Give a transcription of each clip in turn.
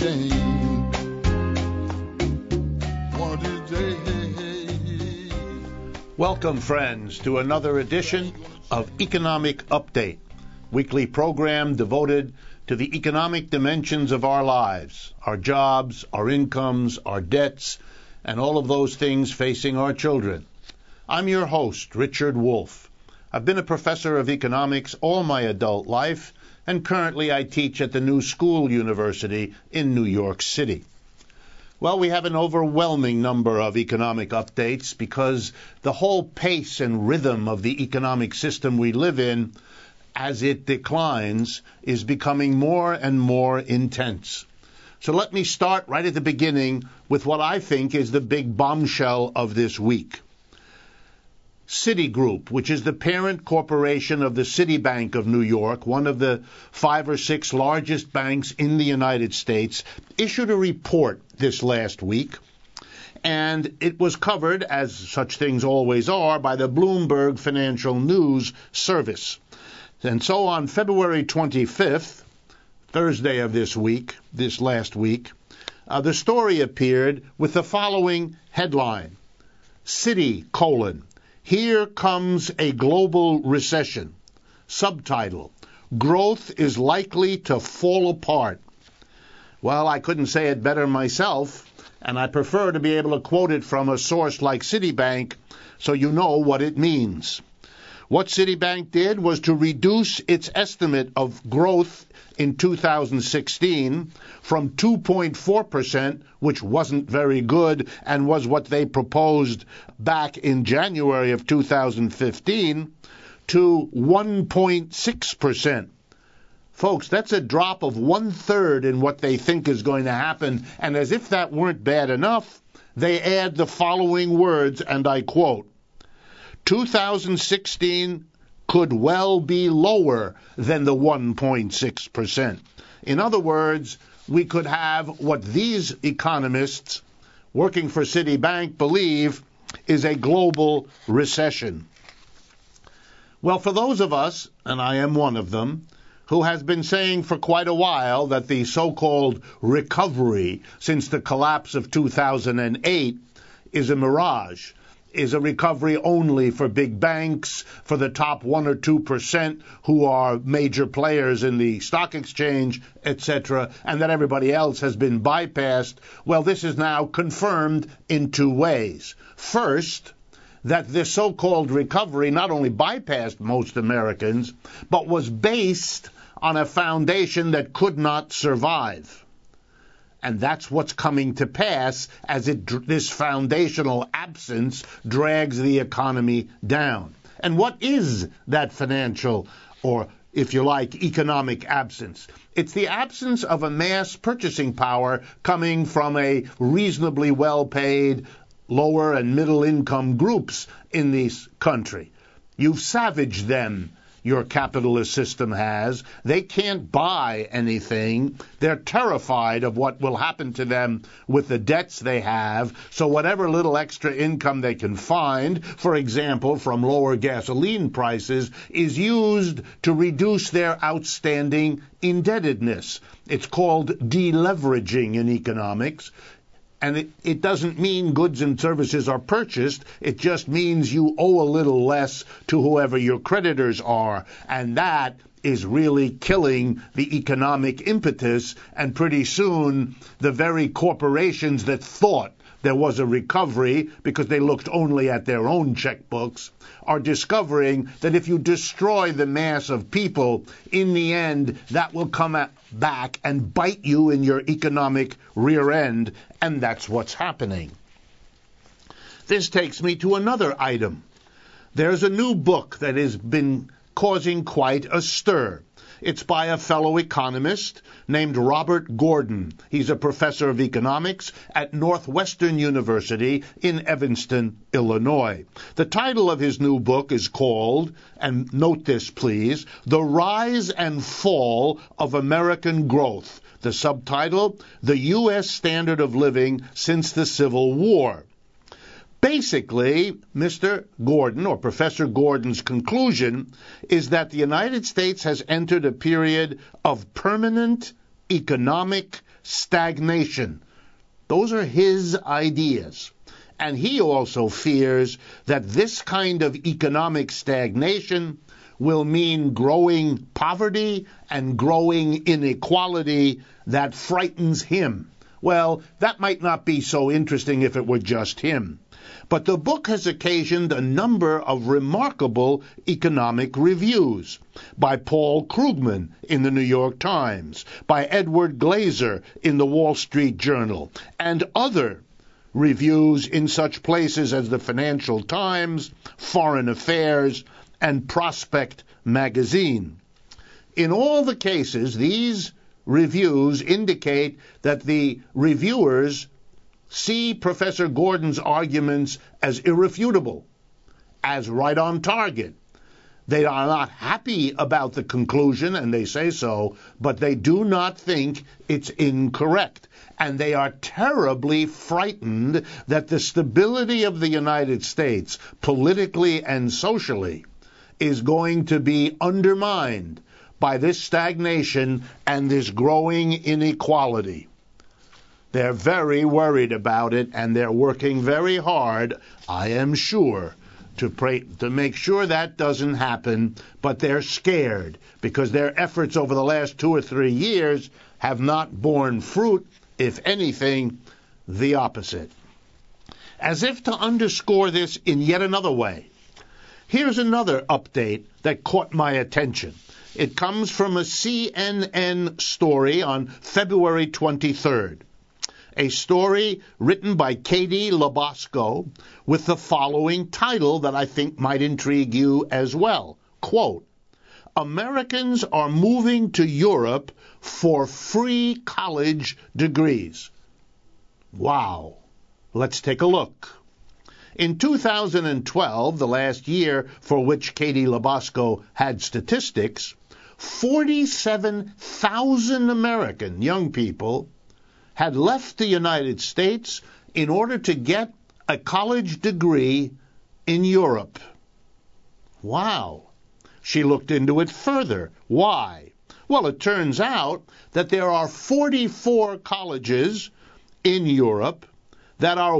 change. One of these days. Welcome, friends, to another edition of Economic Update, weekly program devoted to the economic dimensions of our lives, our jobs, our incomes, our debts, and all of those things facing our children. I'm your host, Richard Wolff. I've been a professor of economics all my adult life, and currently I teach at the New School University in New York City. Well, we have an overwhelming number of economic updates because the whole pace and rhythm of the economic system we live in, as it declines, is becoming more and more intense. So let me start right at the beginning with what I think is the big bombshell of this week. Citigroup, which is the parent corporation of the Citibank of New York, one of the 5 or 6 largest banks in the United States, issued a report this last week, and it was covered, as such things always are, by the Bloomberg Financial News Service. And so on February 25th, Thursday of this last week, the story appeared with the following headline: Citi: Here comes a global recession. Subtitle: Growth is likely to fall apart. Well, I couldn't say it better myself, and I prefer to be able to quote it from a source like Citibank so you know what it means. What Citibank did was to reduce its estimate of growth in 2016 from 2.4%, which wasn't very good and was what they proposed back in January of 2015, to 1.6%. Folks, that's a drop of 1/3 in what they think is going to happen. And as if that weren't bad enough, they add the following words, and I quote, 2016 could well be lower than the 1.6%. In other words, we could have what these economists working for Citibank believe is a global recession. Well, for those of us, and I am one of them, who has been saying for quite a while that the so-called recovery since the collapse of 2008 is a mirage, is a recovery only for big banks, for the top 1 or 2% who are major players in the stock exchange, etc., and that everybody else has been bypassed. Well, this is now confirmed in 2 ways. First, that this so-called recovery not only bypassed most Americans, but was based on a foundation that could not survive. And that's what's coming to pass as this foundational absence drags the economy down. And what is that financial, or if you like, economic absence? It's the absence of a mass purchasing power coming from a reasonably well-paid, lower and middle income groups in this country. You've savaged them. Your capitalist system has. They can't buy anything. They're terrified of what will happen to them with the debts they have. So whatever little extra income they can find, for example, from lower gasoline prices, is used to reduce their outstanding indebtedness. It's called deleveraging in economics. And it doesn't mean goods and services are purchased. It just means you owe a little less to whoever your creditors are. And that is really killing the economic impetus. And pretty soon, the very corporations that thought there was a recovery because they looked only at their own checkbooks are discovering that if you destroy the mass of people, in the end, that will come back and bite you in your economic rear end, and that's what's happening. This takes me to another item. There's a new book that has been causing quite a stir. It's by a fellow economist named Robert Gordon. He's a professor of economics at Northwestern University in Evanston, Illinois. The title of his new book is called, and note this please, The Rise and Fall of American Growth. The subtitle, The U.S. Standard of Living Since the Civil War. Basically, Mr. Gordon, or Professor Gordon's conclusion, is that the United States has entered a period of permanent economic stagnation. Those are his ideas. And he also fears that this kind of economic stagnation will mean growing poverty and growing inequality that frightens him. Well, that might not be so interesting if it were just him. But the book has occasioned a number of remarkable economic reviews by Paul Krugman in the New York Times, by Edward Glaser in the Wall Street Journal, and other reviews in such places as the Financial Times, Foreign Affairs, and Prospect magazine. In all the cases, these reviews indicate that the reviewers see Professor Gordon's arguments as irrefutable, as right on target. They are not happy about the conclusion, and they say so, but they do not think it's incorrect. And they are terribly frightened that the stability of the United States, politically and socially, is going to be undermined by this stagnation and this growing inequality. They're very worried about it, and they're working very hard, I am sure, to make sure that doesn't happen, but they're scared because their efforts over the last 2 or 3 years have not borne fruit. If anything, the opposite. As if to underscore this in yet another way, here's another update that caught my attention. It comes from a CNN story on February 23rd. A story written by Katie Labasco with the following title that I think might intrigue you as well. Quote, Americans are moving to Europe for free college degrees. Wow. Let's take a look. In 2012, the last year for which Katie Labasco had statistics, 47,000 American young people had left the United States in order to get a college degree in Europe. Wow. She looked into it further. Why? Well, it turns out that there are 44 colleges in Europe that are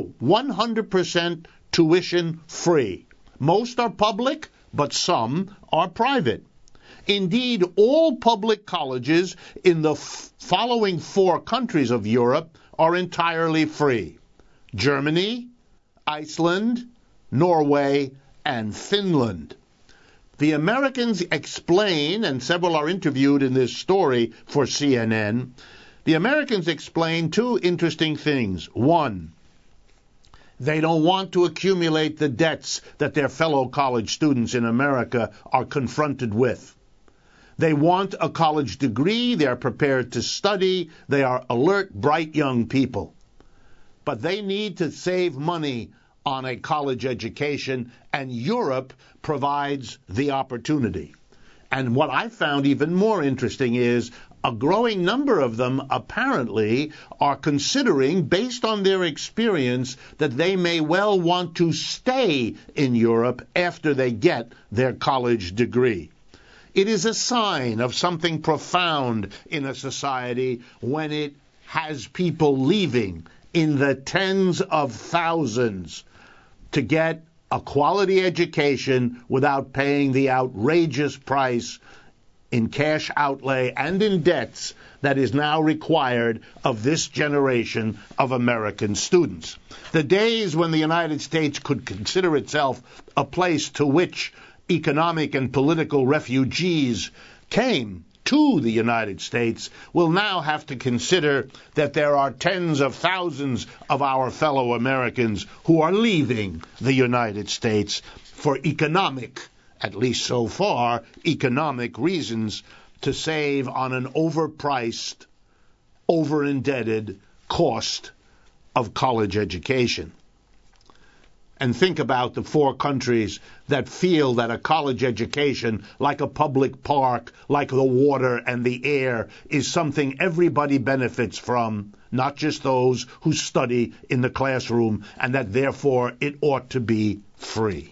100% tuition free. Most are public, but some are private. Indeed, all public colleges in the following 4 countries of Europe are entirely free: Germany, Iceland, Norway, and Finland. The Americans explain, and several are interviewed in this story for CNN, the Americans explain 2 interesting things. One, they don't want to accumulate the debts that their fellow college students in America are confronted with. They want a college degree, they are prepared to study, they are alert, bright young people. But they need to save money on a college education, and Europe provides the opportunity. And what I found even more interesting is a growing number of them apparently are considering, based on their experience, that they may well want to stay in Europe after they get their college degree. It is a sign of something profound in a society when it has people leaving in the tens of thousands to get a quality education without paying the outrageous price in cash outlay and in debts that is now required of this generation of American students. The days when the United States could consider itself a place to which economic and political refugees came to the United States will now have to consider that there are tens of thousands of our fellow Americans who are leaving the United States for economic, at least so far, economic reasons to save on an overpriced, over-indebted cost of college education. And think about the 4 countries that feel that a college education, like a public park, like the water and the air, is something everybody benefits from, not just those who study in the classroom, and that therefore it ought to be free.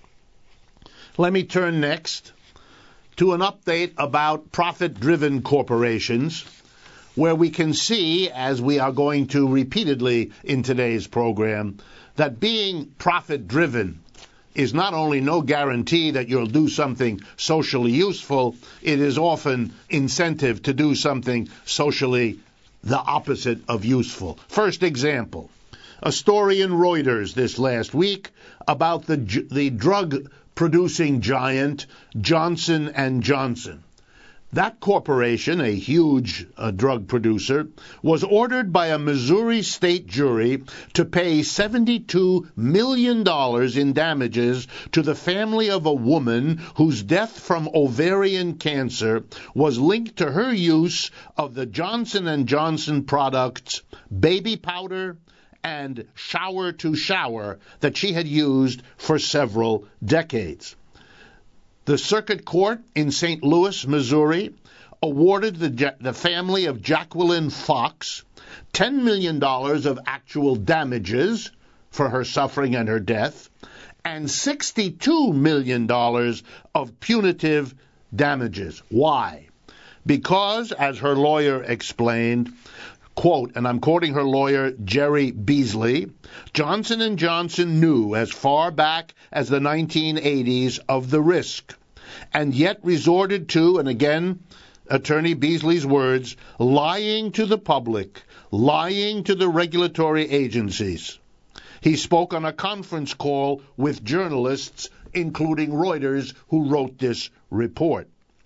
Let me turn next to an update about profit-driven corporations. where we can see, as we are going to repeatedly in today's program, that being profit-driven is not only no guarantee that you'll do something socially useful, it is often incentive to do something socially the opposite of useful. First example, a story in Reuters this last week about the drug-producing giant Johnson & Johnson. That corporation, a huge drug producer, was ordered by a Missouri state jury to pay $72 million in damages to the family of a woman whose death from ovarian cancer was linked to her use of the Johnson & Johnson products baby powder and shower to shower that she had used for several decades. The circuit court in St. Louis, Missouri, awarded the family of Jacqueline Fox $10 million of actual damages for her suffering and her death, and $62 million of punitive damages. Why? Because, as her lawyer explained, quote, and I'm quoting her lawyer, Jerry Beasley, Johnson & Johnson knew as far back as the 1980s of the risk, and yet resorted to, and again, Attorney Beasley's words, lying to the public, lying to the regulatory agencies. He spoke on a conference call with journalists, including Reuters, who wrote this report.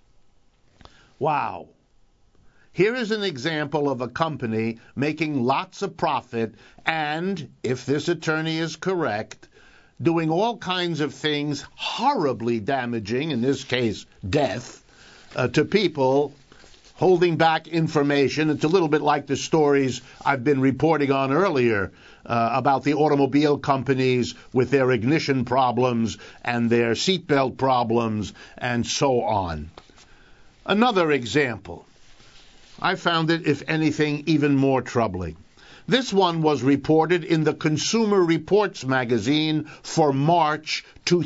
Wow. Here is an example of a company making lots of profit and, if this attorney is correct, doing all kinds of things horribly damaging, in this case death, to people, holding back information. It's a little bit like the stories I've been reporting on earlier about the automobile companies with their ignition problems and their seatbelt problems and so on. Another example. I found it, if anything, even more troubling. This one was reported in the Consumer Reports magazine for March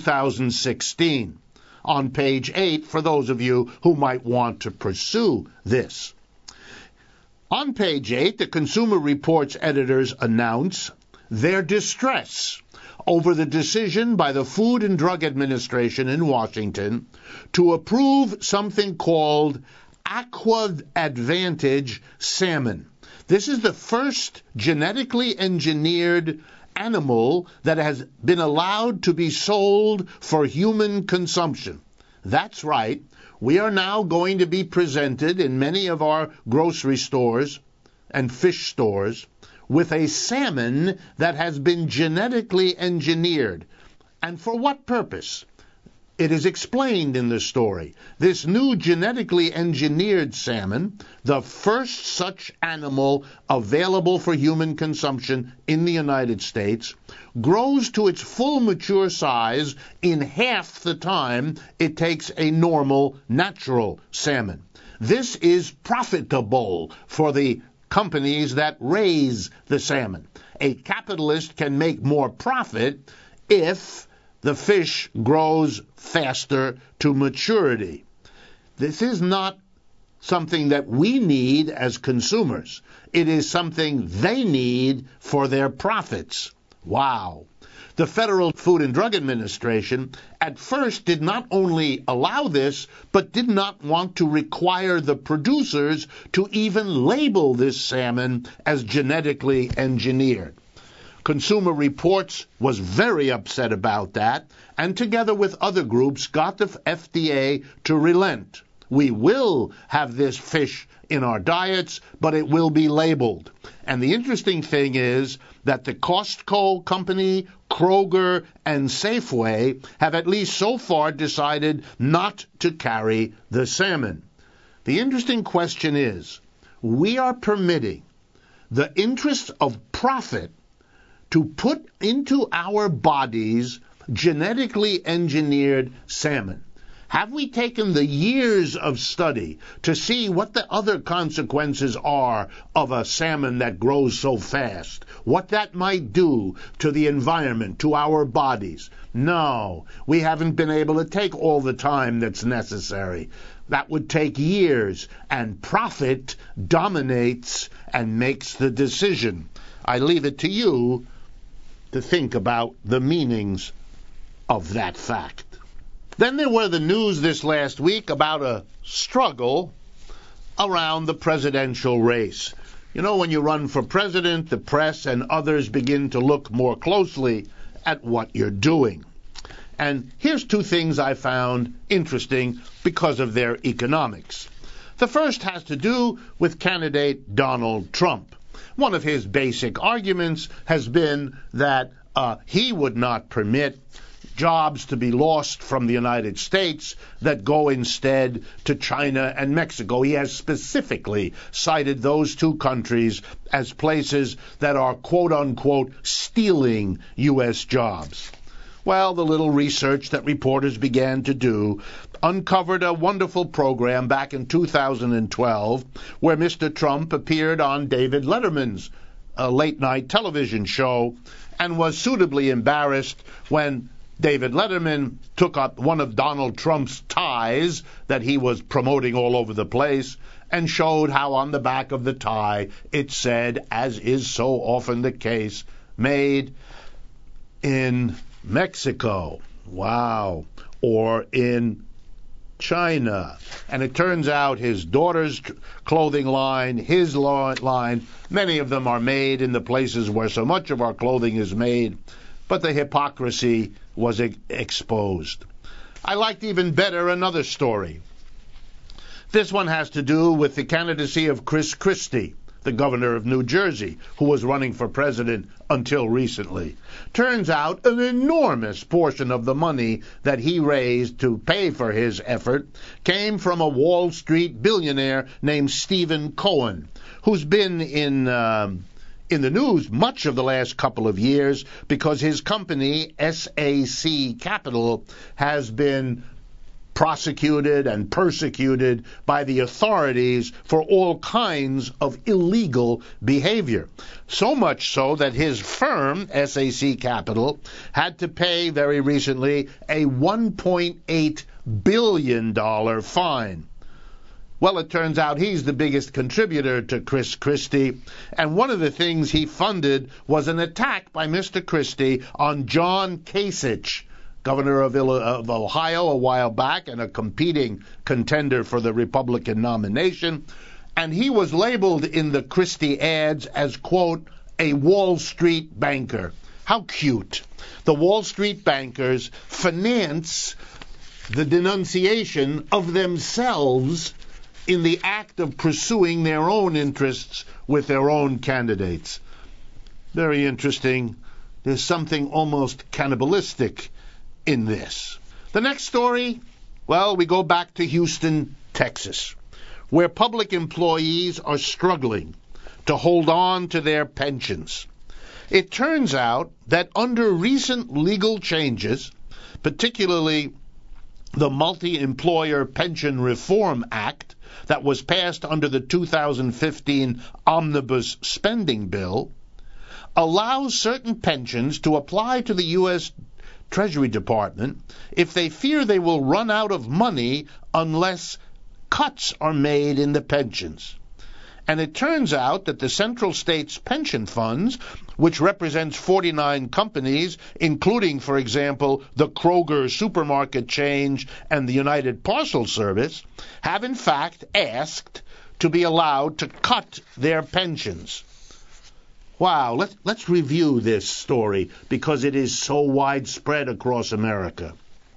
2016, on page 8, for those of you who might want to pursue this. On page 8, the Consumer Reports editors announce their distress over the decision by the Food and Drug Administration in Washington to approve something called Aqua Advantage salmon. This is the first genetically engineered animal that has been allowed to be sold for human consumption. That's right. We are now going to be presented in many of our grocery stores and fish stores with a salmon that has been genetically engineered. And for what purpose? It is explained in the story. This new genetically engineered salmon, the first such animal available for human consumption in the United States, grows to its full mature size in half the time it takes a normal, natural salmon. This is profitable for the companies that raise the salmon. A capitalist can make more profit if the fish grows faster to maturity. This is not something that we need as consumers. It is something they need for their profits. Wow. The Federal Food and Drug Administration at first did not only allow this, but did not want to require the producers to even label this salmon as genetically engineered. Consumer Reports was very upset about that, and together with other groups got the FDA to relent. We will have this fish in our diets, but it will be labeled. And the interesting thing is that the Costco company, Kroger, and Safeway have at least so far decided not to carry the salmon. The interesting question is, we are permitting the interests of profit to put into our bodies genetically engineered salmon. Have we taken the years of study to see what the other consequences are of a salmon that grows so fast? What that might do to the environment, to our bodies? No, we haven't been able to take all the time that's necessary. That would take years, and profit dominates and makes the decision. I leave it to you to think about the meanings of that fact. Then there were the news this last week about a struggle around the presidential race. You know, when you run for president, the press and others begin to look more closely at what you're doing. And here's two things I found interesting because of their economics. The first has to do with candidate Donald Trump. One of his basic arguments has been that he would not permit jobs to be lost from the United States that go instead to China and Mexico. He has specifically cited those two countries as places that are, quote-unquote, stealing U.S. jobs. Well, the little research that reporters began to do uncovered a wonderful program back in 2012 where Mr. Trump appeared on David Letterman's late-night television show and was suitably embarrassed when David Letterman took up one of Donald Trump's ties that he was promoting all over the place and showed how on the back of the tie it said, as is so often the case, made in Mexico. Wow. Or in China. And it turns out his daughter's clothing line, his line, many of them are made in the places where so much of our clothing is made. But the hypocrisy was exposed. I liked even better another story. This one has to do with the candidacy of Chris Christie, the governor of New Jersey, who was running for president until recently. Turns out an enormous portion of the money that he raised to pay for his effort came from a Wall Street billionaire named Stephen Cohen, who's been in the news much of the last couple of years because his company, SAC Capital, has been prosecuted and persecuted by the authorities for all kinds of illegal behavior. So much so that his firm, SAC Capital, had to pay very recently a $1.8 billion fine. Well, it turns out he's the biggest contributor to Chris Christie, and one of the things he funded was an attack by Mr. Christie on John Kasich, governor of Ohio a while back and a competing contender for the Republican nomination, and he was labeled in the Christie ads as, quote, a Wall Street banker. How cute. The Wall Street bankers finance the denunciation of themselves in the act of pursuing their own interests with their own candidates. Very interesting. There's something almost cannibalistic in this. The next story, well, we go back to Houston, Texas, where public employees are struggling to hold on to their pensions. It turns out that under recent legal changes, particularly the Multi-Employer Pension Reform Act that was passed under the 2015 Omnibus Spending Bill, allows certain pensions to apply to the U.S. Treasury Department if they fear they will run out of money unless cuts are made in the pensions. And it turns out that the Central States Pension Funds, which represents 49 companies, including, for example, the Kroger supermarket chain and the United Parcel Service, have in fact asked to be allowed to cut their pensions. Wow, let's review this story because it is so widespread across America.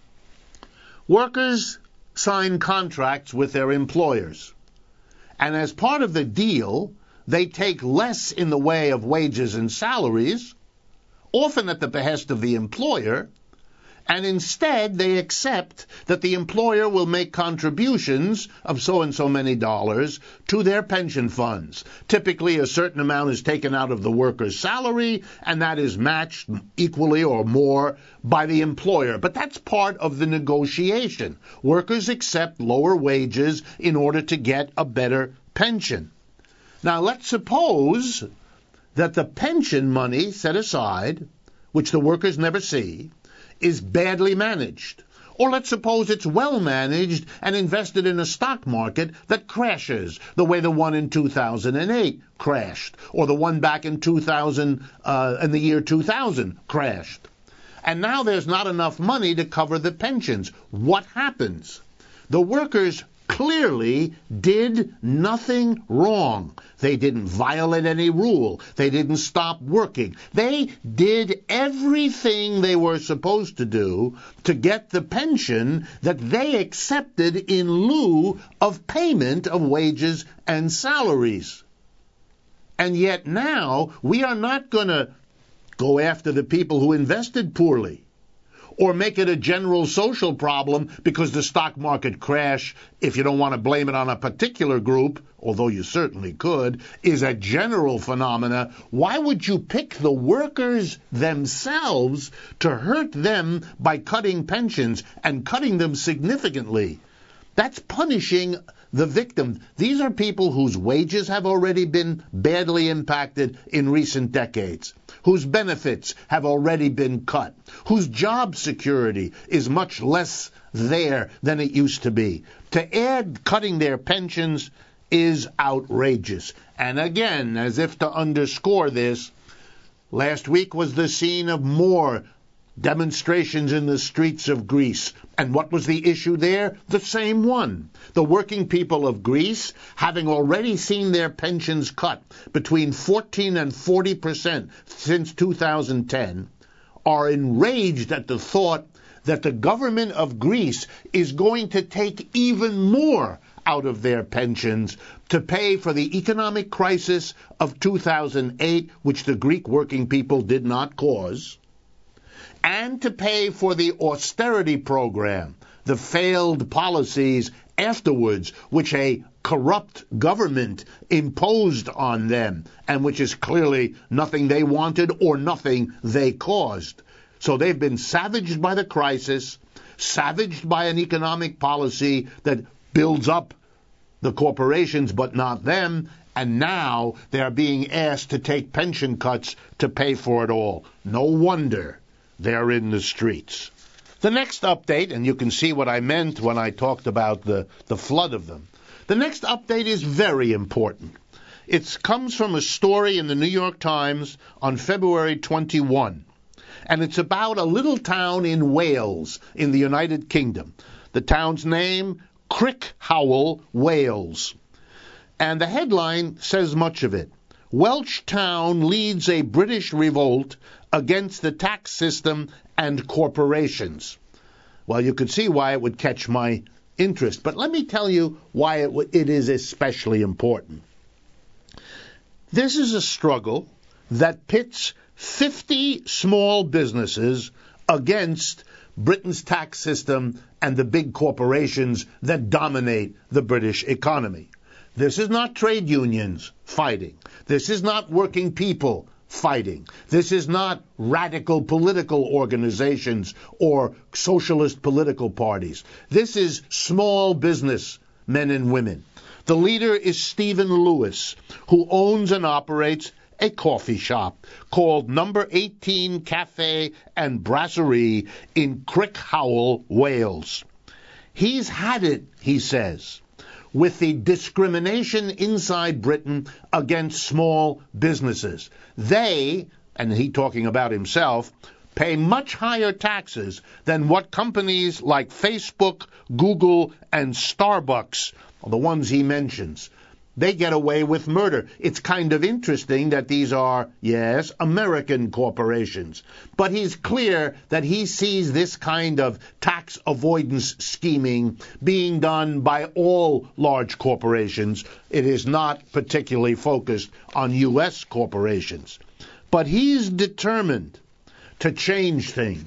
Workers sign contracts with their employers, and as part of the deal, they take less in the way of wages and salaries, often at the behest of the employer, And instead, they accept that the employer will make contributions of so and so many dollars to their pension funds. Typically, a certain amount is taken out of the worker's salary, and that is matched equally or more by the employer. But that's part of the negotiation. Workers accept lower wages in order to get a better pension. Now, let's suppose that the pension money set aside, which the workers never see, is badly managed. Or let's suppose it's well managed and invested in a stock market that crashes, the way the one in 2008 crashed, or the one back in in the year 2000 crashed. And now there's not enough money to cover the pensions. What happens? The workers clearly did nothing wrong. They didn't violate any rule. They didn't stop working. They did everything they were supposed to do to get the pension that they accepted in lieu of payment of wages and salaries. And yet now we are not going to go after the people who invested poorly, or make it a general social problem because the stock market crash, if you don't want to blame it on a particular group, although you certainly could, is a general phenomena. Why would you pick the workers themselves to hurt them by cutting pensions and cutting them significantly? That's punishing the victim. These are people whose wages have already been badly impacted in recent decades, whose benefits have already been cut, whose job security is much less there than it used to be. To add cutting their pensions is outrageous. And again, as if to underscore this, last week was the scene of more demonstrations in the streets of Greece. And what was the issue there? The same one. The working people of Greece, having already seen their pensions cut between 14 and 40% since 2010, are enraged at the thought that the government of Greece is going to take even more out of their pensions to pay for the economic crisis of 2008, which the Greek working people did not cause, and to pay for the austerity program, the failed policies afterwards, which a corrupt government imposed on them, and which is clearly nothing they wanted or nothing they caused. So they've been savaged by the crisis, savaged by an economic policy that builds up the corporations but not them, and now they are being asked to take pension cuts to pay for it all. No wonder they're in the streets. The next update, and you can see what I meant when I talked about the flood of them. The next update is very important. It comes from a story in the New York Times on February 21. And it's about a little town in Wales, in the United Kingdom. The town's name, Crickhowell, Wales. And the headline says much of it. Welsh town leads a British revolt against the tax system and corporations. Well, you could see why it would catch my interest, but let me tell you why it is especially important. This is a struggle that pits 50 small businesses against Britain's tax system and the big corporations that dominate the British economy. This is not trade unions fighting. This is not working people fighting. This is not radical political organizations or socialist political parties. This is small business men and women. The leader is Stephen Lewis, who owns and operates a coffee shop called Number 18 Cafe and Brasserie in Crickhowell, Wales. He's had it, he says, with the discrimination inside Britain against small businesses. They, and he talking about himself, pay much higher taxes than what companies like Facebook, Google, and Starbucks, the ones he mentions, they get away with murder. It's kind of interesting that these are, yes, American corporations. But he's clear that he sees this kind of tax avoidance scheming being done by all large corporations. It is not particularly focused on U.S. corporations. But he's determined to change things.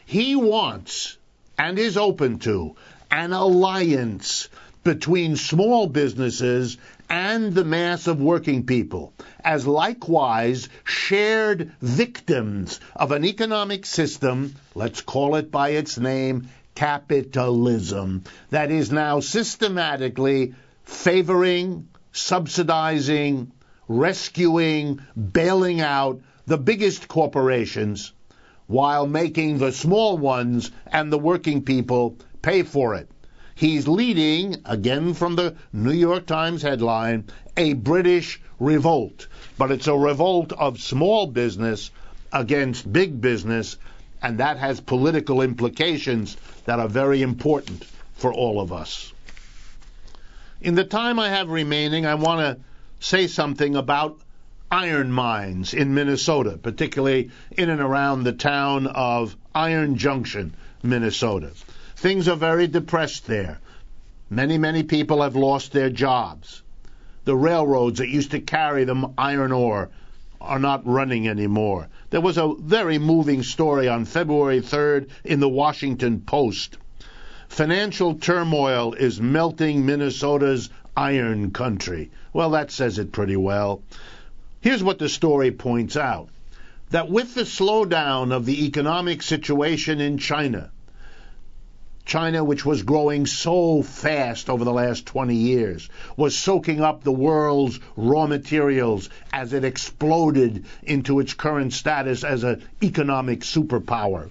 He wants and is open to an alliance between small businesses and the mass of working people, as likewise shared victims of an economic system, let's call it by its name, capitalism, that is now systematically favoring, subsidizing, rescuing, bailing out the biggest corporations while making the small ones and the working people pay for it. He's leading, again from the New York Times headline, a British revolt. But it's a revolt of small business against big business, and that has political implications that are very important for all of us. In the time I have remaining, I want to say something about iron mines in Minnesota, particularly in and around the town of Iron Junction, Minnesota. Things are very depressed there. Many people have lost their jobs. The railroads that used to carry the iron ore are not running anymore. There was a very moving story on February 3rd in the Washington Post. Financial turmoil is melting Minnesota's iron country. Well, that says it pretty well. Here's what the story points out. That with the slowdown of the economic situation in China, which was growing so fast over the last 20 years, was soaking up the world's raw materials as it exploded into its current status as an economic superpower.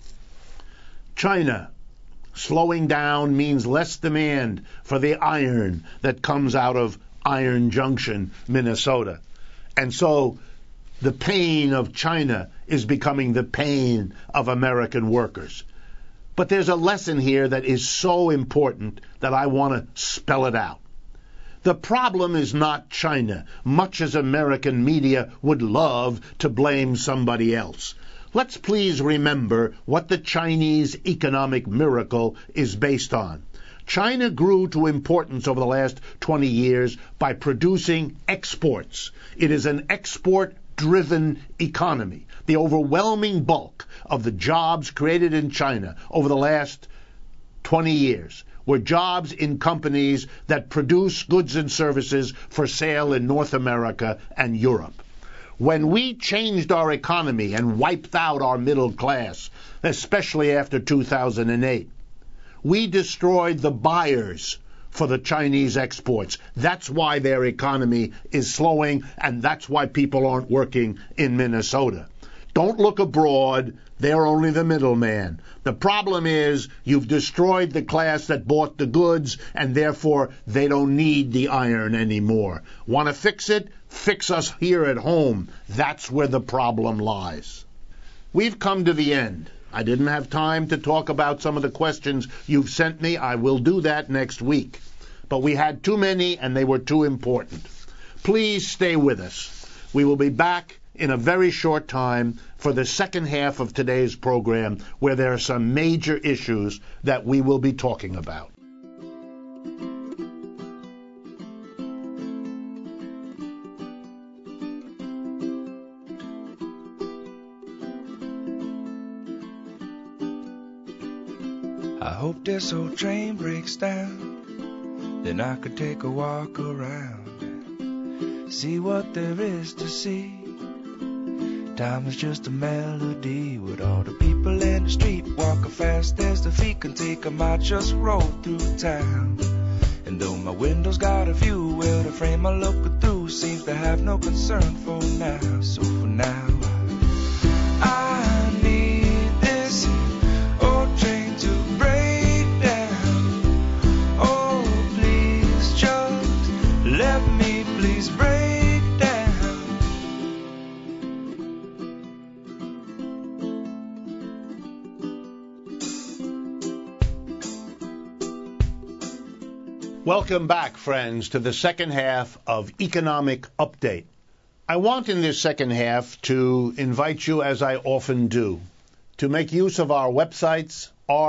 China slowing down means less demand for the iron that comes out of Iron Junction, Minnesota. And so the pain of China is becoming the pain of American workers. But there's a lesson here that is so important that I want to spell it out. The problem is not China, much as American media would love to blame somebody else. Let's please remember what the Chinese economic miracle is based on. China grew to importance over the last 20 years by producing exports. It is an export-driven economy. The overwhelming bulk of the jobs created in China over the last 20 years were jobs in companies that produce goods and services for sale in North America and Europe. When we changed our economy and wiped out our middle class, especially after 2008, we destroyed the buyers for the Chinese exports. That's why their economy is slowing, and that's why people aren't working in Minnesota. Don't look abroad. They're only the middleman. The problem is you've destroyed the class that bought the goods, and therefore they don't need the iron anymore. Want to fix it? Fix us here at home. That's where the problem lies. We've come to the end. I didn't have time to talk about some of the questions you've sent me. I will do that next week. But we had too many, and they were too important. Please stay with us. We will be back in a very short time for the second half of today's program, where there are some major issues that we will be talking about. I hope this old train breaks down, then I could take a walk around, see what there is to see. Time is just a melody with all the people in the street walking fast as the feet can take 'em. I just roll through town, and though my window's got a view, well, the frame I'm looking through seems to have no concern for now. So for now, I need this old train to break down. Oh, please just let me please break down. Welcome back, friends, to the second half of Economic Update. I want in this second half to invite you, as I often do, to make use of our websites,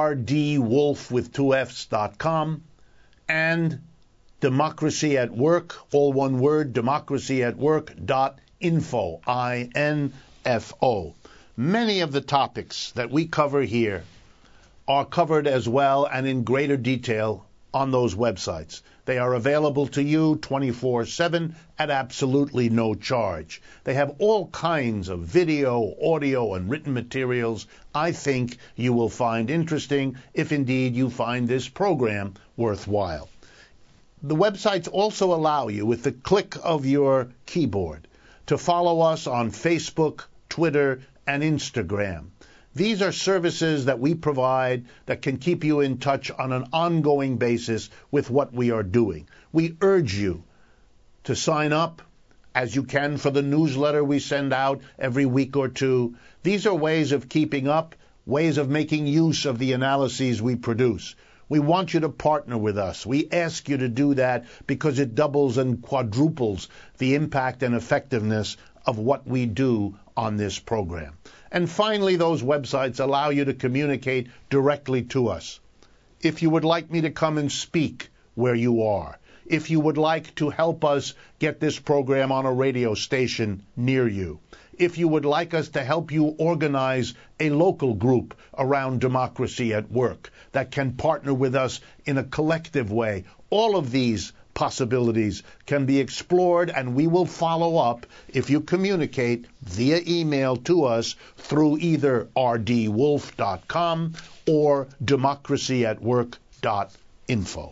rdwolf.com and Democracy at Work, all one word, democracyatwork.info, I-N-F-O. Many of the topics that we cover here are covered as well and in greater detail on those websites. They are available to you 24/7 at absolutely no charge. They have all kinds of video, audio, and written materials I think you will find interesting if indeed you find this program worthwhile. The websites also allow you, with the click of your keyboard, to follow us on Facebook, Twitter, and Instagram. These are services that we provide that can keep you in touch on an ongoing basis with what we are doing. We urge you to sign up, as you can, for the newsletter we send out every week or two. These are ways of keeping up, ways of making use of the analyses we produce. We want you to partner with us. We ask you to do that because it doubles and quadruples the impact and effectiveness of what we do on this program. And finally, those websites allow you to communicate directly to us. If you would like me to come and speak where you are, if you would like to help us get this program on a radio station near you, if you would like us to help you organize a local group around Democracy at Work that can partner with us in a collective way, all of these possibilities can be explored, and we will follow up if you communicate via email to us through either rdwolf.com or democracyatwork.info.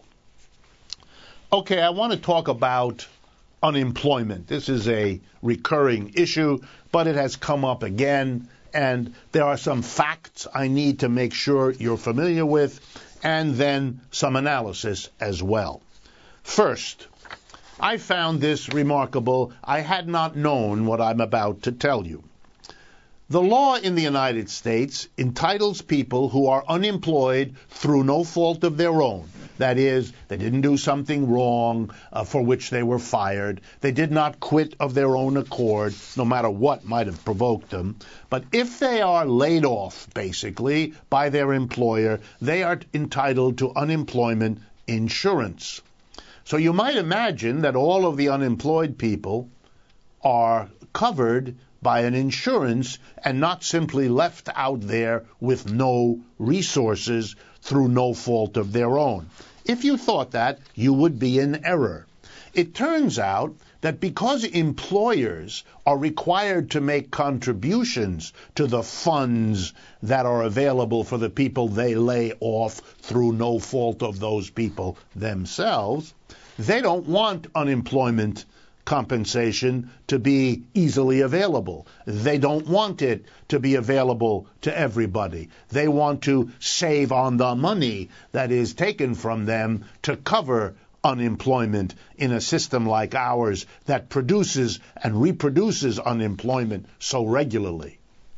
Okay, I want to talk about unemployment. This is a recurring issue, but it has come up again, and there are some facts I need to make sure you're familiar with, and then some analysis as well. First, I found this remarkable. I had not known what I'm about to tell you. The law in the United States entitles people who are unemployed through no fault of their own. That is, they didn't do something wrong for which they were fired. They did not quit of their own accord, no matter what might have provoked them. But if they are laid off, basically, by their employer, they are entitled to unemployment insurance. So you might imagine that all of the unemployed people are covered by an insurance and not simply left out there with no resources through no fault of their own. If you thought that, you would be in error. It turns out that because employers are required to make contributions to the funds that are available for the people they lay off through no fault of those people themselves, they don't want unemployment compensation to be easily available. They don't want it to be available to everybody. They want to save on the money that is taken from them to cover unemployment in a system like ours that produces and reproduces unemployment so regularly.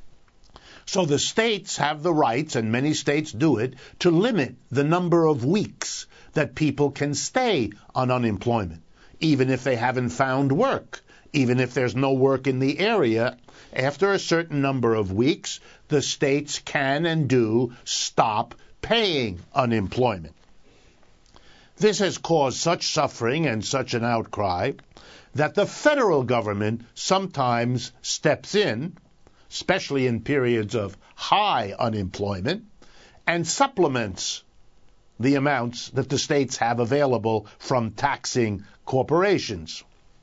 So the states have the rights, and many states do it, to limit the number of weeks that people can stay on unemployment, even if they haven't found work, even if there's no work in the area. After a certain number of weeks, the states can and do stop paying unemployment. This has caused such suffering and such an outcry that the federal government sometimes steps in, especially in periods of high unemployment, and supplements the amounts that the states have available from taxing corporations.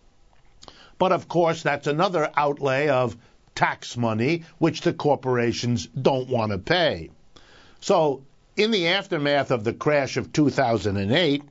But of course, that's another outlay of tax money which the corporations don't want to pay. So, in the aftermath of the crash of 2008,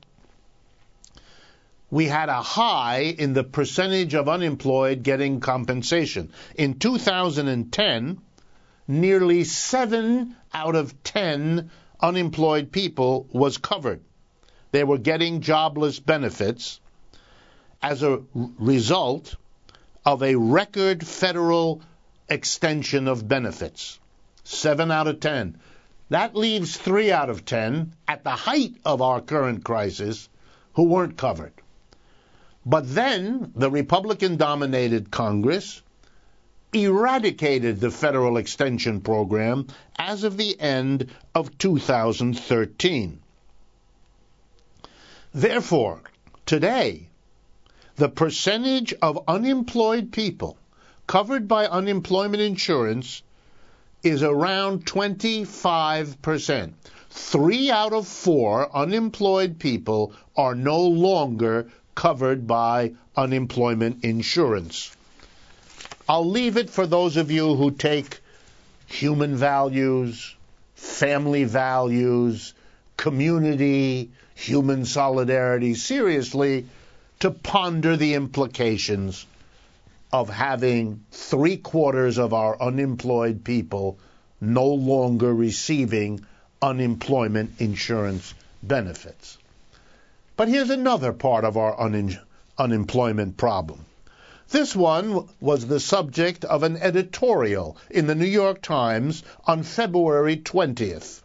we had a high in the percentage of unemployed getting compensation. In 2010, nearly 7 out of 10 unemployed people was covered. They were getting jobless benefits as a result of a record federal extension of benefits. 7 out of 10. That leaves 3 out of 10 at the height of our current crisis who weren't covered. But then the Republican-dominated Congress eradicated the federal extension program as of the end of 2013. Therefore, today, the percentage of unemployed people covered by unemployment insurance is around 25%. 3 out of 4 unemployed people are no longer covered by unemployment insurance. I'll leave it for those of you who take human values, family values, community, human solidarity seriously to ponder the implications of having 3/4 of our unemployed people no longer receiving unemployment insurance benefits. But here's another part of our unemployment problem. This one was the subject of an editorial in the New York Times on February 20th.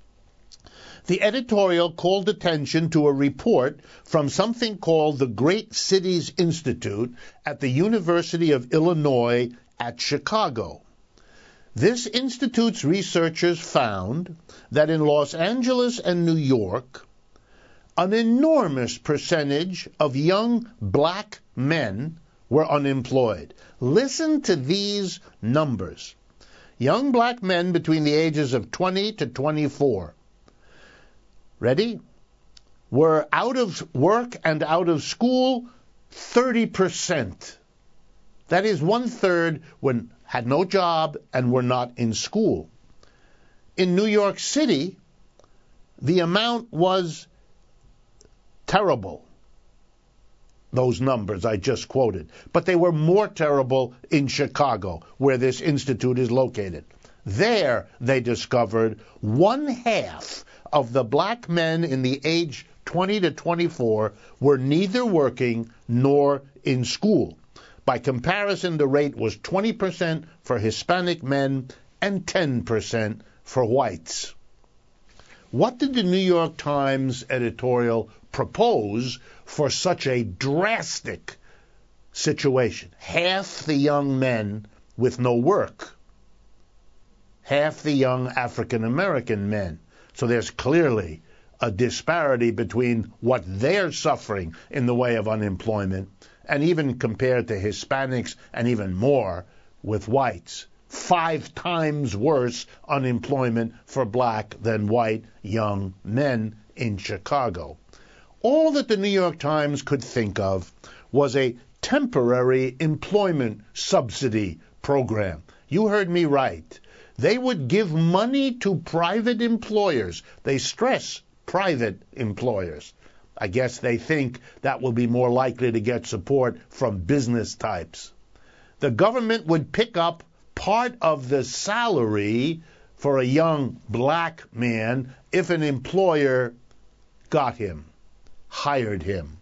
The editorial called attention to a report from something called the Great Cities Institute at the University of Illinois at Chicago. This institute's researchers found that in Los Angeles and New York, an enormous percentage of young black men were unemployed. Listen to these numbers. Young black men between the ages of 20 to 24. Ready? Were out of work and out of school 30%. That is 1/3 had no job and were not in school. In New York City, the amount was terrible. Those numbers I just quoted. But they were more terrible in Chicago, where this institute is located. There, they discovered 1/2 of the black men in the age 20 to 24 were neither working nor in school. By comparison, the rate was 20% for Hispanic men and 10% for whites. What did the New York Times editorial propose for such a drastic situation? Half the young men with no work. Half the young African American men. So there's clearly a disparity between what they're suffering in the way of unemployment and even compared to Hispanics and even more with whites. 5 times worse unemployment for black than white young men in Chicago. All that the New York Times could think of was a temporary employment subsidy program. You heard me right. They would give money to private employers. They stress private employers. I guess they think that will be more likely to get support from business types. The government would pick up part of the salary for a young black man if an employer got him, hired him.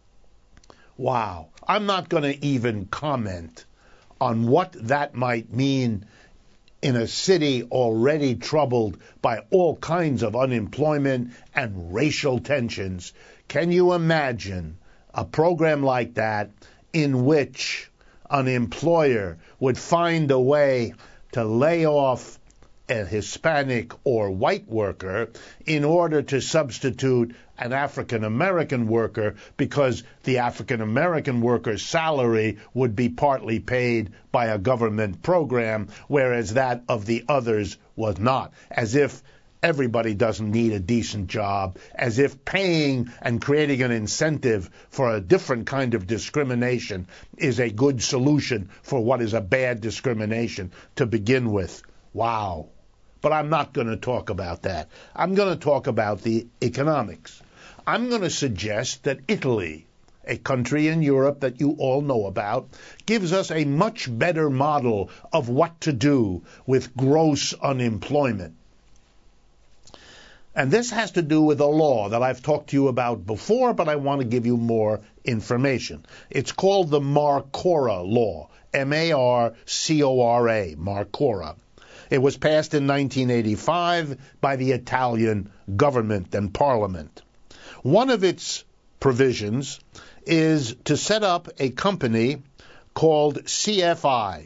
Wow. I'm not going to even comment on what that might mean in a city already troubled by all kinds of unemployment and racial tensions. Can you imagine a program like that in which an employer would find a way to lay off a Hispanic or white worker in order to substitute an African American worker because the African American worker's salary would be partly paid by a government program, whereas that of the others was not, as if everybody doesn't need a decent job, as if paying and creating an incentive for a different kind of discrimination is a good solution for what is a bad discrimination to begin with. Wow. But I'm not going to talk about that. I'm going to talk about the economics. I'm going to suggest that Italy, a country in Europe that you all know about, gives us a much better model of what to do with gross unemployment. And this has to do with a law that I've talked to you about before, but I want to give you more information. It's called the Marcora Law, M-A-R-C-O-R-A, Marcora. It was passed in 1985 by the Italian government and parliament. One of its provisions is to set up a company called CFI,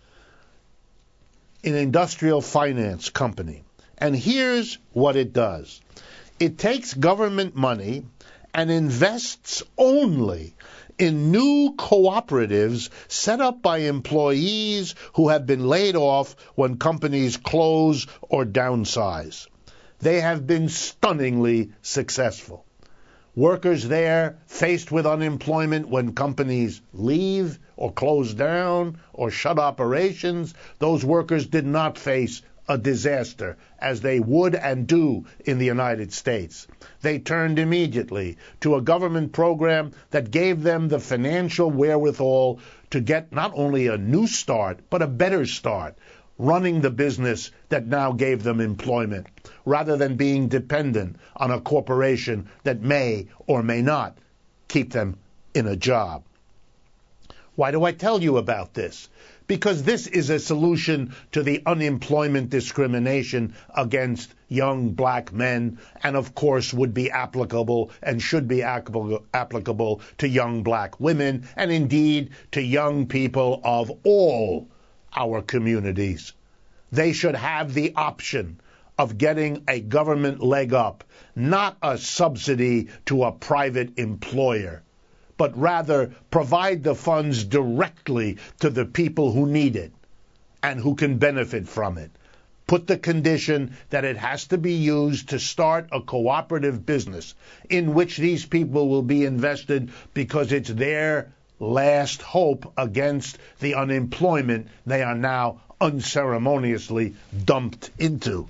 an industrial finance company. And here's what it does. It takes government money and invests only in new cooperatives set up by employees who have been laid off when companies close or downsize. They have been stunningly successful. Workers there, faced with unemployment when companies leave or close down or shut operations, those workers did not face a disaster as they would and do in the United States. They turned immediately to a government program that gave them the financial wherewithal to get not only a new start, but a better start, running the business that now gave them employment, rather than being dependent on a corporation that may or may not keep them in a job. Why do I tell you about this? Because this is a solution to the unemployment discrimination against young black men, and of course would be applicable and should be applicable to young black women, and indeed to young people of all our communities. They should have the option of getting a government leg up, not a subsidy to a private employer, but rather provide the funds directly to the people who need it and who can benefit from it. Put the condition that it has to be used to start a cooperative business in which these people will be invested because it's their last hope against the unemployment they are now unceremoniously dumped into.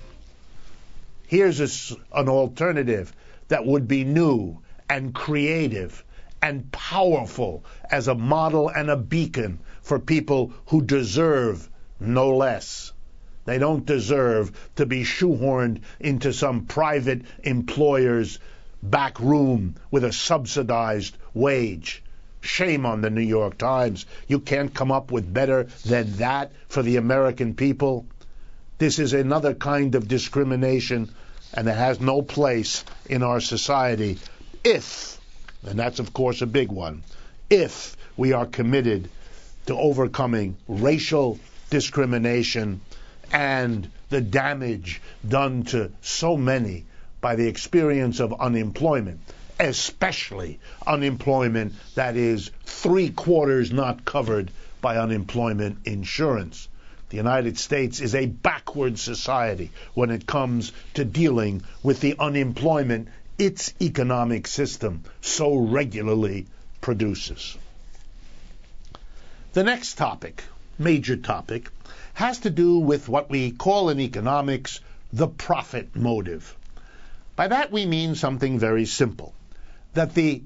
Here's an alternative that would be new and creative and powerful as a model and a beacon for people who deserve no less. They don't deserve to be shoehorned into some private employer's back room with a subsidized wage. Shame on the New York Times. You can't come up with better than that for the American people. This is another kind of discrimination, and it has no place in our society if, and that's of course a big one, if we are committed to overcoming racial discrimination and the damage done to so many by the experience of unemployment, especially unemployment that is 3/4 not covered by unemployment insurance. The United States is a backward society when it comes to dealing with the unemployment its economic system so regularly produces. The next topic, major topic, has to do with what we call in economics the profit motive. By that we mean something very simple, that the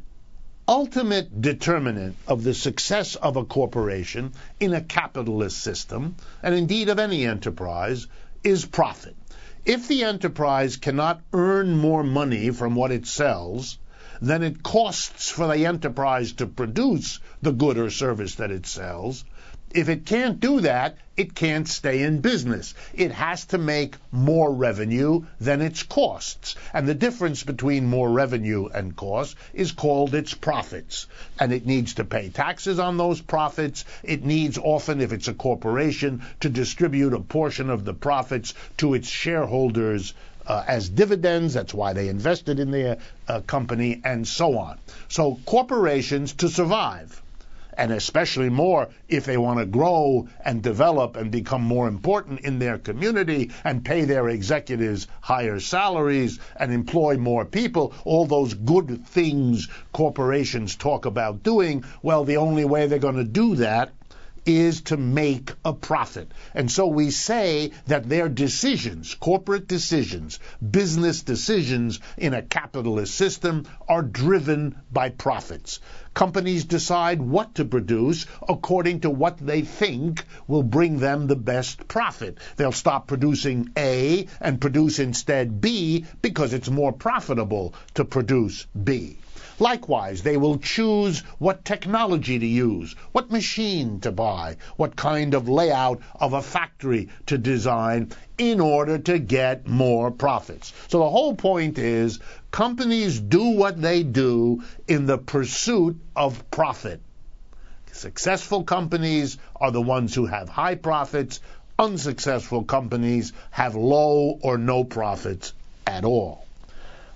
ultimate determinant of the success of a corporation in a capitalist system, and indeed of any enterprise, is profit. If the enterprise cannot earn more money from what it sells than it costs for the enterprise to produce the good or service that it sells, if it can't do that, it can't stay in business. It has to make more revenue than its costs. And the difference between more revenue and cost is called its profits. And it needs to pay taxes on those profits. It needs often, if it's a corporation, to distribute a portion of the profits to its shareholders as dividends. That's why they invested in their company, and so on. So corporations, to survive, and especially more if they want to grow and develop and become more important in their community and pay their executives higher salaries and employ more people, all those good things corporations talk about doing, well, the only way they're going to do that is to make a profit. And so we say that their decisions, corporate decisions, business decisions in a capitalist system are driven by profits. Companies decide what to produce according to what they think will bring them the best profit. They'll stop producing A and produce instead B because it's more profitable to produce B. Likewise, they will choose what technology to use, what machine to buy, what kind of layout of a factory to design in order to get more profits. So the whole point is companies do what they do in the pursuit of profit. Successful companies are the ones who have high profits. Unsuccessful companies have low or no profits at all.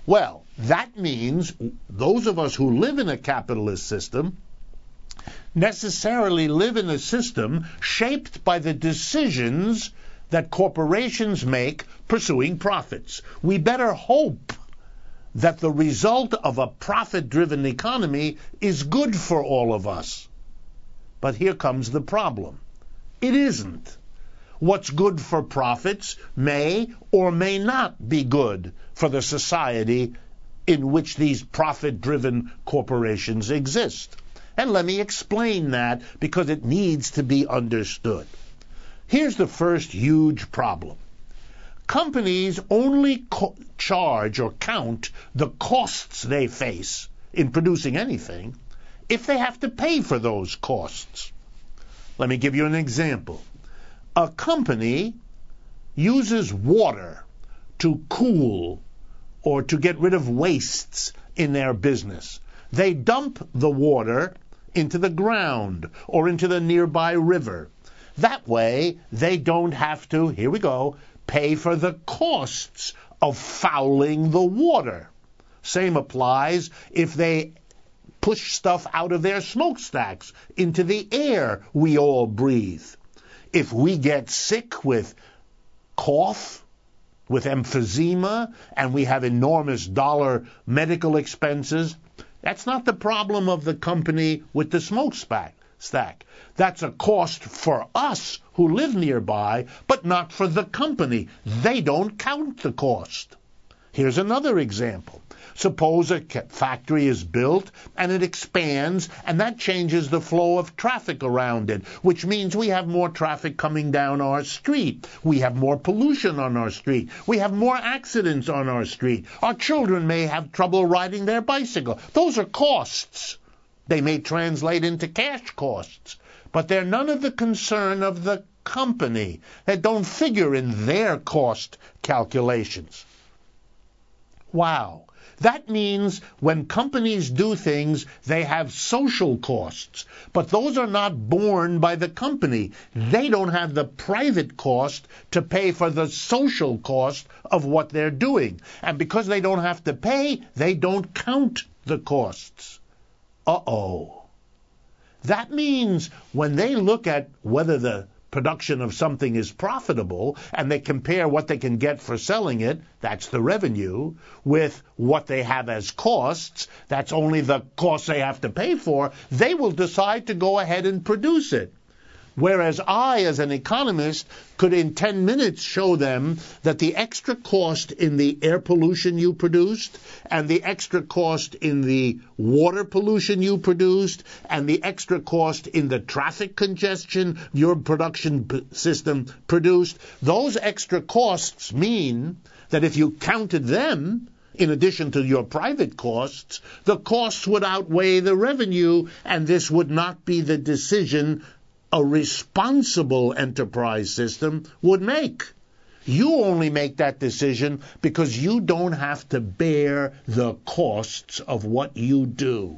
Well, that means those of us who live in a capitalist system necessarily live in a system shaped by the decisions that corporations make pursuing profits. We better hope that the result of a profit-driven economy is good for all of us. But here comes the problem. It isn't. What's good for profits may or may not be good for the society in which these profit-driven corporations exist. And let me explain that because it needs to be understood. Here's the first huge problem. Companies only charge or count the costs they face in producing anything if they have to pay for those costs. Let me give you an example. A company uses water to cool or to get rid of wastes in their business. They dump the water into the ground or into the nearby river. That way, they don't have to, here we go, pay for the costs of fouling the water. Same applies if they push stuff out of their smokestacks into the air we all breathe. If we get sick with cough, with emphysema, and we have enormous dollar medical expenses, that's not the problem of the company with the smokestack. That's a cost for us who live nearby, but not for the company. They don't count the cost. Here's another example. Suppose a factory is built and it expands, and that changes the flow of traffic around it, which means we have more traffic coming down our street. We have more pollution on our street. We have more accidents on our street. Our children may have trouble riding their bicycle. Those are costs. They may translate into cash costs, but they're none of the concern of the company. They don't figure in their cost calculations. Wow. That means when companies do things, they have social costs, but those are not borne by the company. They don't have the private cost to pay for the social cost of what they're doing. And because they don't have to pay, they don't count the costs. Uh-oh. That means when they look at whether the production of something is profitable, and they compare what they can get for selling it, that's the revenue, with what they have as costs, that's only the cost they have to pay for, they will decide to go ahead and produce it. Whereas I, as an economist, could in 10 minutes show them that the extra cost in the air pollution you produced, and the extra cost in the water pollution you produced, and the extra cost in the traffic congestion your production system produced, those extra costs mean that if you counted them, in addition to your private costs, the costs would outweigh the revenue, and this would not be the decision a responsible enterprise system would make. You only make that decision because you don't have to bear the costs of what you do.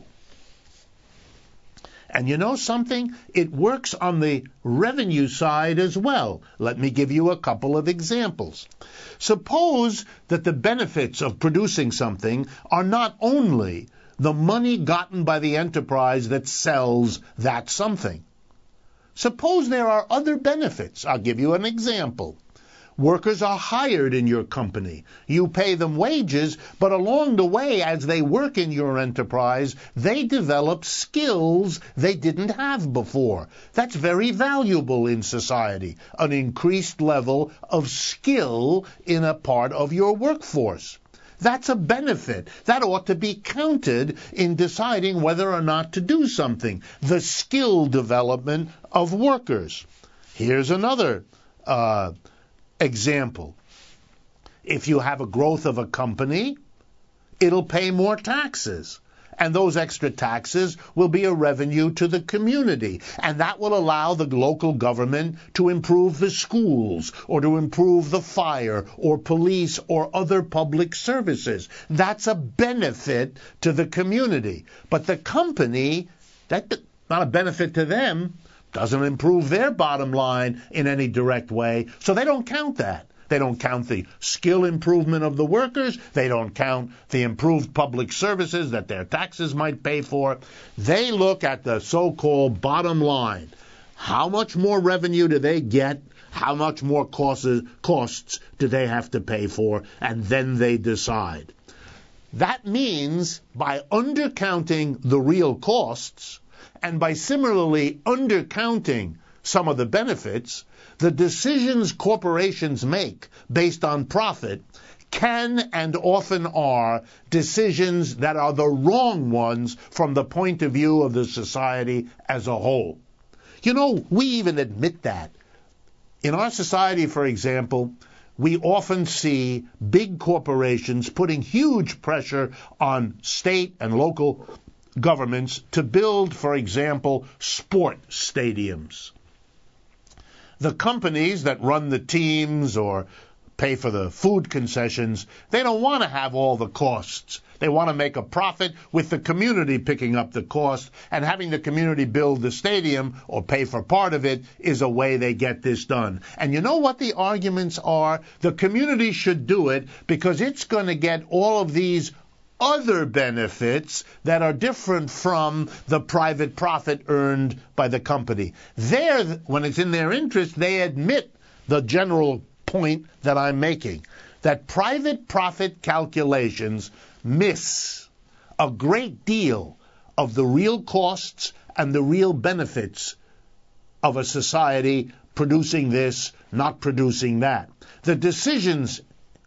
And you know something? It works on the revenue side as well. Let me give you a couple of examples. Suppose that the benefits of producing something are not only the money gotten by the enterprise that sells that something. Suppose there are other benefits. I'll give you an example. Workers are hired in your company. You pay them wages, but along the way, as they work in your enterprise, they develop skills they didn't have before. That's very valuable in society, an increased level of skill in a part of your workforce. That's a benefit. That ought to be counted in deciding whether or not to do something. The skill development of workers. Here's another example. If you have a growth of a company, it'll pay more taxes. And those extra taxes will be a revenue to the community. And that will allow the local government to improve the schools or to improve the fire or police or other public services. That's a benefit to the community. But the company, that's not a benefit to them, doesn't improve their bottom line in any direct way, so they don't count that. They don't count the skill improvement of the workers. They don't count the improved public services that their taxes might pay for. They look at the so-called bottom line. How much more revenue do they get? How much more costs do they have to pay for? And then they decide. That means by undercounting the real costs and by similarly undercounting some of the benefits, the decisions corporations make based on profit can and often are decisions that are the wrong ones from the point of view of the society as a whole. You know, we even admit that. In our society, for example, we often see big corporations putting huge pressure on state and local governments to build, for example, sport stadiums. The companies that run the teams or pay for the food concessions, they don't want to have all the costs. They want to make a profit with the community picking up the cost, and having the community build the stadium or pay for part of it is a way they get this done. And you know what the arguments are? The community should do it because it's going to get all of these other benefits that are different from the private profit earned by the company. There, when it's in their interest, they admit the general point that I'm making, that private profit calculations miss a great deal of the real costs and the real benefits of a society producing this, not producing that. The decisions,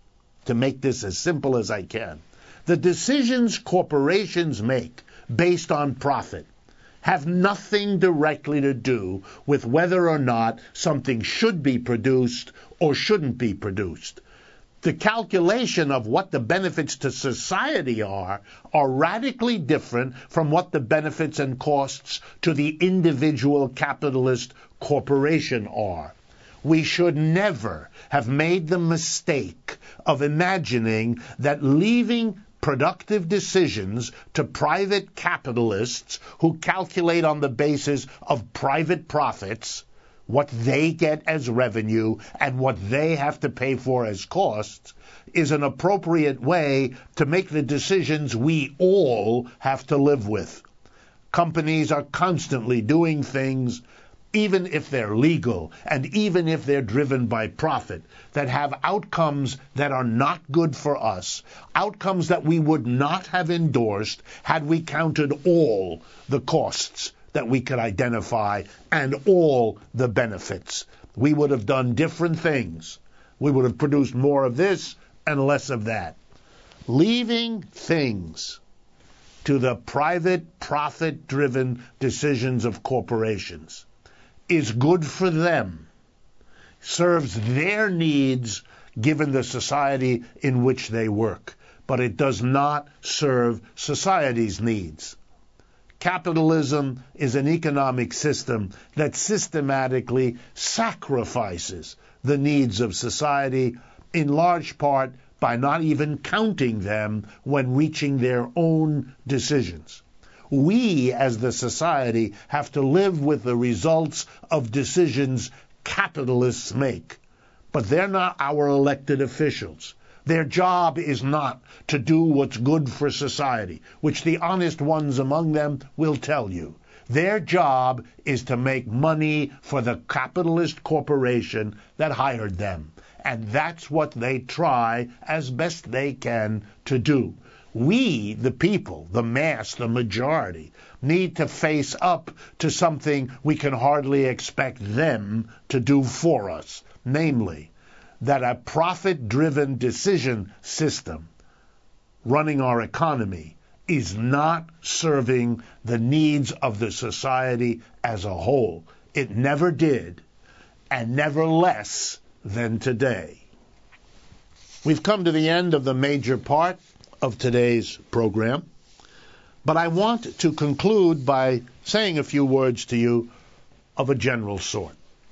to make this as simple as I can, the decisions corporations make based on profit have nothing directly to do with whether or not something should be produced or shouldn't be produced. The calculation of what the benefits to society are radically different from what the benefits and costs to the individual capitalist corporation are. We should never have made the mistake of imagining that leaving productive decisions to private capitalists who calculate on the basis of private profits, what they get as revenue and what they have to pay for as costs, is an appropriate way to make the decisions we all have to live with. Companies are constantly doing things, even if they're legal and even if they're driven by profit, that have outcomes that are not good for us, outcomes that we would not have endorsed had we counted all the costs that we could identify and all the benefits. We would have done different things. We would have produced more of this and less of that. Leaving things to the private, profit-driven decisions of corporations is good for them, serves their needs given the society in which they work, but it does not serve society's needs. Capitalism is an economic system that systematically sacrifices the needs of society, in large part by not even counting them when reaching their own decisions. We, as the society, have to live with the results of decisions capitalists make. But they're not our elected officials. Their job is not to do what's good for society, which the honest ones among them will tell you. Their job is to make money for the capitalist corporation that hired them. And that's what they try as best they can to do. We, the people, the mass, the majority, need to face up to something we can hardly expect them to do for us, namely, that a profit-driven decision system running our economy is not serving the needs of the society as a whole. It never did, and never less than today. We've come to the end of the major part of today's program, but I want to conclude by saying a few words to you of a general sort.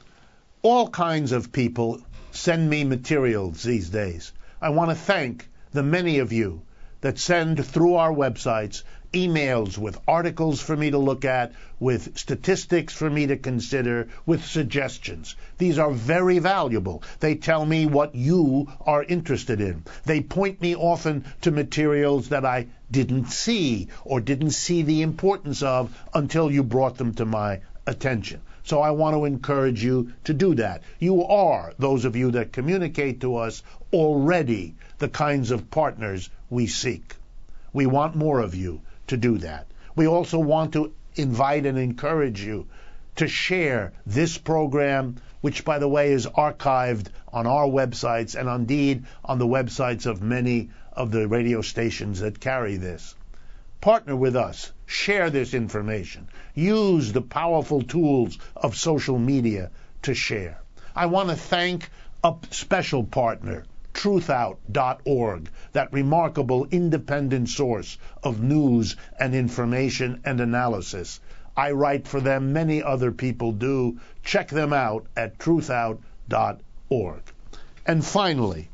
All kinds of people send me materials these days. I want to thank the many of you that send through our websites emails with articles for me to look at, with statistics for me to consider, with suggestions. These are very valuable. They tell me what you are interested in. They point me often to materials that I didn't see or didn't see the importance of until you brought them to my attention. So I want to encourage you to do that. You are, those of you that communicate to us, already the kinds of partners we seek. We want more of you to do that. We also want to invite and encourage you to share this program, which, by the way, is archived on our websites and indeed on the websites of many of the radio stations that carry this. Partner with us. Share this information. Use the powerful tools of social media to share. I want to thank a special partner, truthout.org, that remarkable independent source of news and information and analysis. I write for them, many other people do. Check them out at truthout.org. And finally,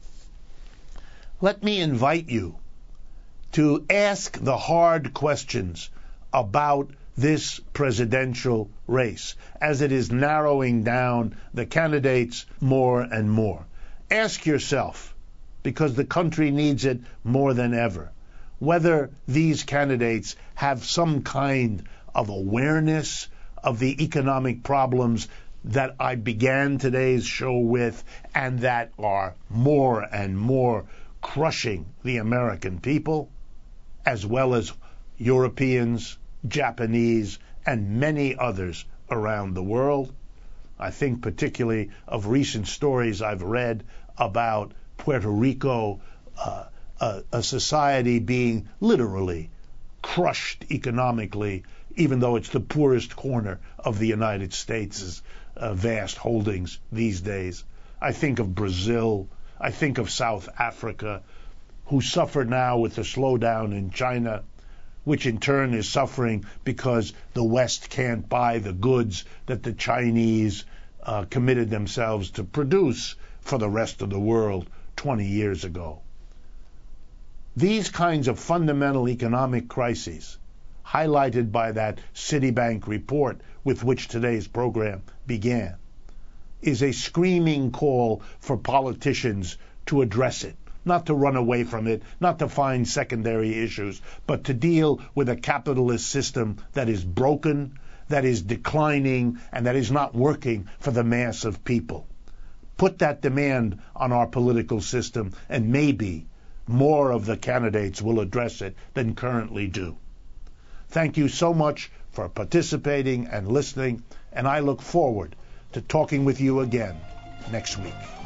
let me invite you to ask the hard questions about this presidential race as it is narrowing down the candidates more and more. Ask yourself, because the country needs it more than ever, whether these candidates have some kind of awareness of the economic problems that I began today's show with and that are more and more crushing the American people, as well as Europeans, Japanese, and many others around the world. I think particularly of recent stories I've read about Puerto Rico, a society being literally crushed economically, even though it's the poorest corner of the United States' vast holdings these days. I think of Brazil. I think of South Africa, who suffer now with the slowdown in China, which in turn is suffering because the West can't buy the goods that the Chinese committed themselves to produce for the rest of the world 20 years ago. These kinds of fundamental economic crises, highlighted by that Citibank report with which today's program began, is a screaming call for politicians to address it. Not to run away from it, not to find secondary issues, but to deal with a capitalist system that is broken, that is declining, and that is not working for the mass of people. Put that demand on our political system, and maybe more of the candidates will address it than currently do. Thank you so much for participating and listening, and I look forward to talking with you again next week.